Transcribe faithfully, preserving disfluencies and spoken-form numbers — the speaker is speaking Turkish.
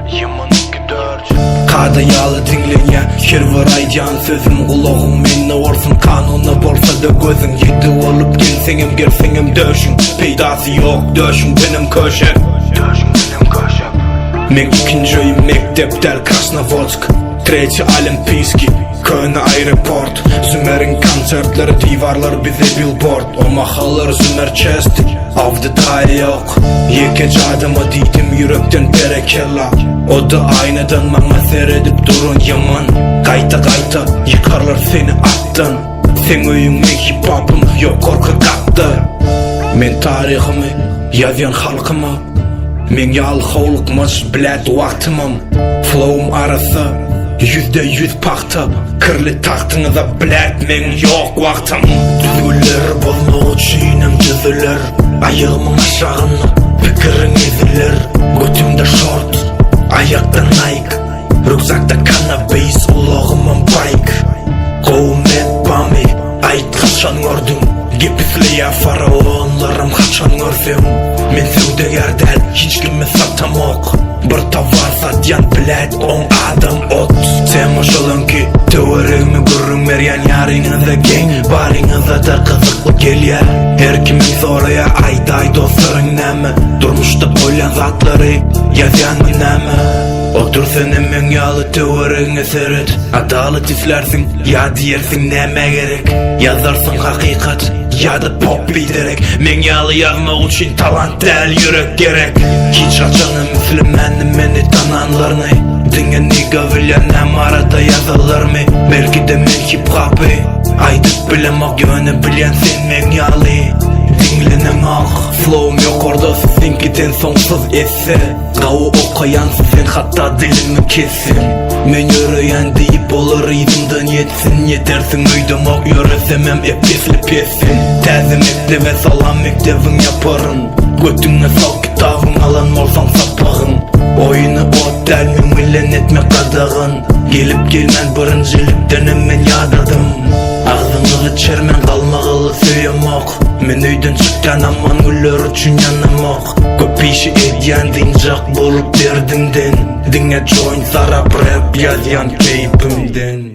Yaman iki dört. Kadayalı dinleyen her var aycan sözüm kulağım menne olsun kanuna borsa da gözün yedi olup gelsenim gersenim döşün peydası yok döşün benim köşem Döşün benim köşem. Men ikinci oyun mektepler Krasnovodsk Treçi Olimpiski Köyne aeroport Zümer'in konsertleri divarlar bize billboard O mahallar Zümer chest Avdı daha yok Yekeci adama deydim yürekten berekella O da aynadan bana seyredip durun yaman Kayta kayta yıkarlar seni attın Sen öyün hip hop'un yok korku kattı Men tarihimi yazyan halkıma Men yalxovlukmış bilät vaktımım Flow'um arası Yüzde yüz paxta Kırlı taxtınıza bilät men yok vaktim Düzgüller bolmağı çiğnem cüzüler Ayağımın aşağını Fikirin ezilir Götümde short Ayakta Nike Rükzakta cannabis Ulağımın bike Kovum et bami Ait kaçan gördüm Gepisliye faraonlarım kaçan görsem Men sevdegerdel hiç kimi satamok Bir tavar satyan bilät on adam ot Sen oşalın ki teorimi gurrun veryen yarinize gen Barinize da kızıklı gelyer Her kimin soruya ayday dostların nemi Durmuşta boylan zatları yazyan nemi Otur senin men yalı teorini seyret Adalet izlersin ya diyersin neme gerek Yazarsın hakikat ya da pop bilerek Men yalı yazmak için talant değil yürek gerek Hiç açanı müslümanı beni tananlarını Dinge niga vilyanem arada yazılır mı Belki de men hip hop'ı Aydık bilemek yönü bilen sen men yalı Dinlenemek Flow'um yok orada sizinkiden sonsuz esse Gavu okuyan sizin hatta dilimi kesin Men yürüyen deyip olur izimden yetsin Yetersin uydum ok yürüsemem epesli pesin Tezim ekle ve salam mektebin yaparın Götüne sal kitabın alan olsan sapağın Oyunu ot delmin millen etme kadağın Gelip gelmen birincilikten hemen yadırdım Ağzını içermen kalmağılı söylemek Men öyden çıktan aman güller üçün yanamak Köp işi edyen dincak bulup derdimden Dinge join sarap rap yazyan keyfimden